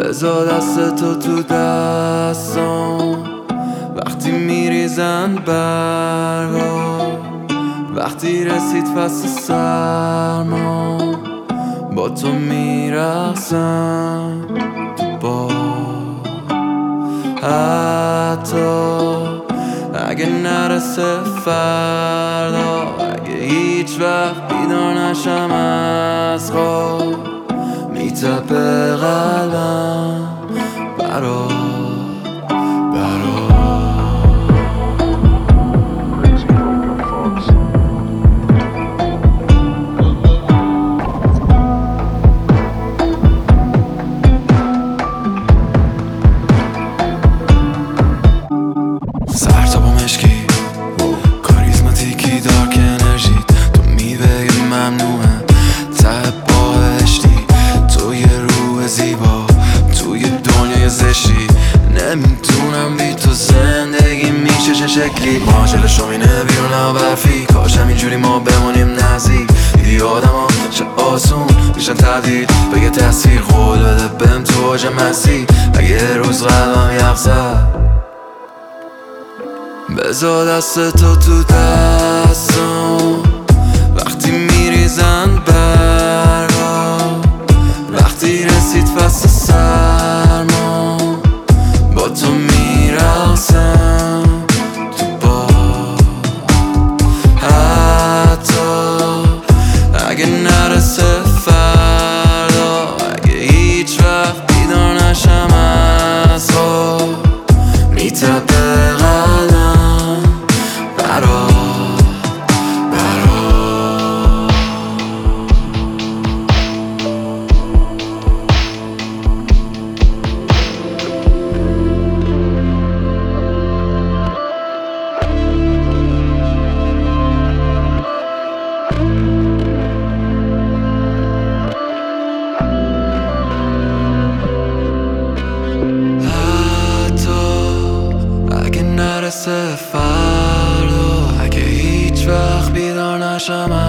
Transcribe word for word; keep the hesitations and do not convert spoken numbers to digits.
بذار دست تو تو دستم وقتی میریزن برگا، وقتی رسید فصل سرما با تو میرقصم تو با، حتی اگه نرسه فردا، اگه هیچ وقت بیدار نشم از خواب، میتپه قلبم برا برا سرتاب و مشکی کاریزماتیکی دارک انرژی، تو میوه ممنوعه ته باشتی، تو یه روح زیبا توی دنیای زشتی، نمیتونم بی تو زندگی میشه چه شکلی، ماجلشو مینه بیرون و برفی، کاش همینجوری ما بمونیم نزدیک، دیدی آدم ها چه آسون میشن تبدیل به یه تصویر، قول بده بهم تو آج مسیح اگه یه روز قلبم یخ زد، بذار دست تو تو دستم وقتی میریزن برگا، وقتی رسید فصل سرما با تو میرقصم تو با، حتی اگه نرسه فردا، اگه هیچ وقت بیدار نشم از خواب، میتپه قلبم برا برا نرسه فردا، اگه هیچ وقت بیدار نشم